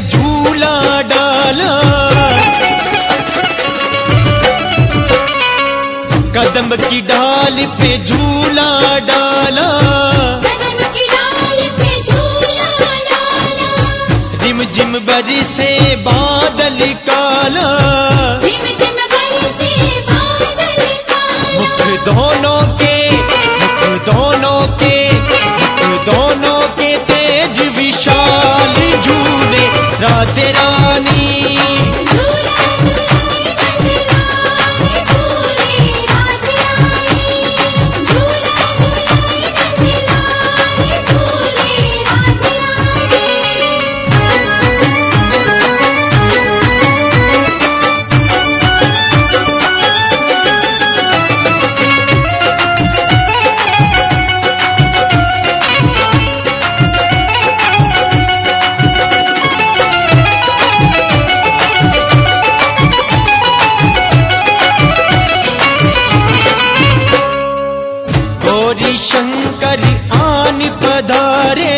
झूला डाला, कदम की डाल पे झूला डाला, कदम की डाल पे झूला डाला, रिमझिम बरसे बादल काला, रिमझिम बरसे बादल काला, मुख दोनों के तेज विशाल झूले राधे रानी। झूला झूले नंदलाल झूले राधे रानी, झूला झूले नंदलाल झूले राधे रानी। गौरी शंकर आन पधारे,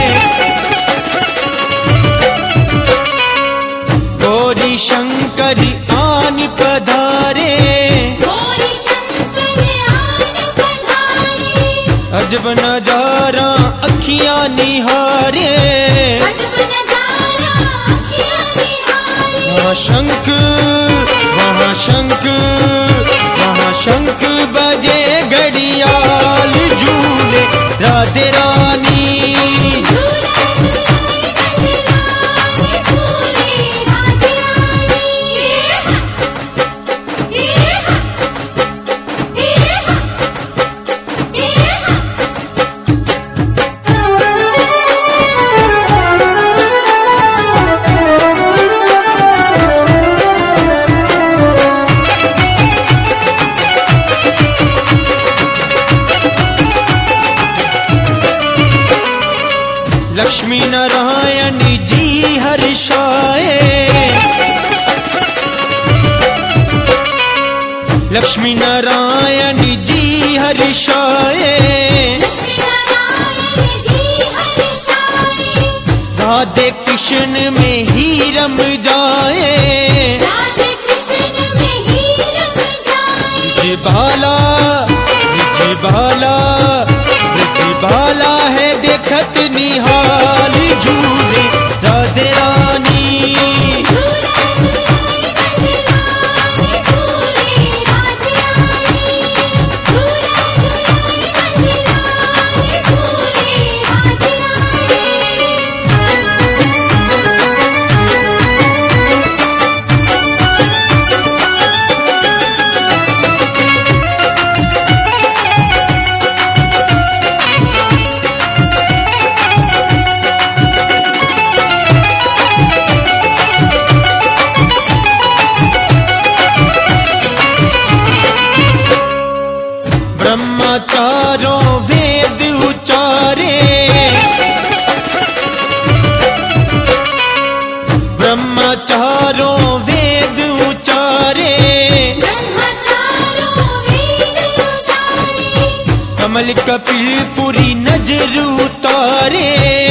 गौरी शंकर आन पधारे, गौरी शंकर आन पधारे, अजब नजारा अखियां निहारे, अजब नजारा अखियां निहारे, वहाँ शंख बजे घड़ियाल झूले राधे रानी। झूला झूले नंदलाल झूले राधे रानी। लक्ष्मी नारायण जी हर्षाए, लक्ष्मी नारायण जी हर्षाए, लक्ष्मी नारायण जी हर्षाए, राधे कृष्ण में ही रम जाए, राधे कृष्ण में ही रम जाए, ब्रज बाला है देखत निहाल झूले राधे रानी। झूला झूले नंदलाल झूले राधे रानी, झूला झूले नंदलाल झूले राधे रानी। ब्रह्मचारों वेद उचारे, ब्रह्मचारों वेद उचारे, ब्रह्मचारों वेद उचारे, कमल कपिल पुरी नजर उतारे,